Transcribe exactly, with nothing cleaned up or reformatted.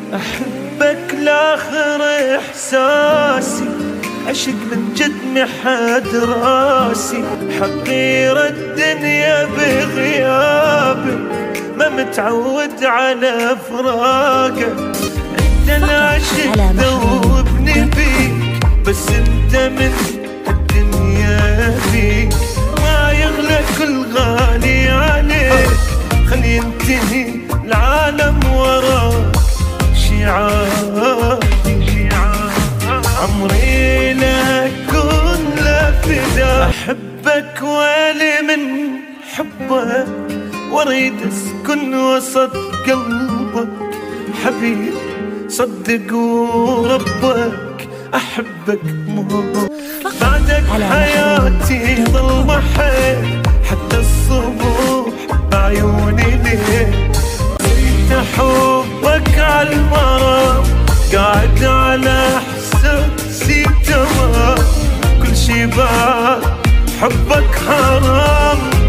أحبك لاخر إحساسي، عشق من جد محد راسي، حقير الدنيا بغيابك، ما متعود على فراقك. انت العشق ذوبني بيك، بس انت من الدنيا فيك، ما يغلى كل غالي عليك، خلي ينتهي العالم وراك. شعاري عمري لك كل فدا، أحبك ويلي من حبك، واريد اسكن وسط قلبك. حبيبي صدق وربك أحبك موت، بعدك حياتي ظلمة حيل، حتى الصبح بعيوني ليل. زيت حبك عالمرام، قاعد على احساسي تمام، كل شي بعد حبك حرام.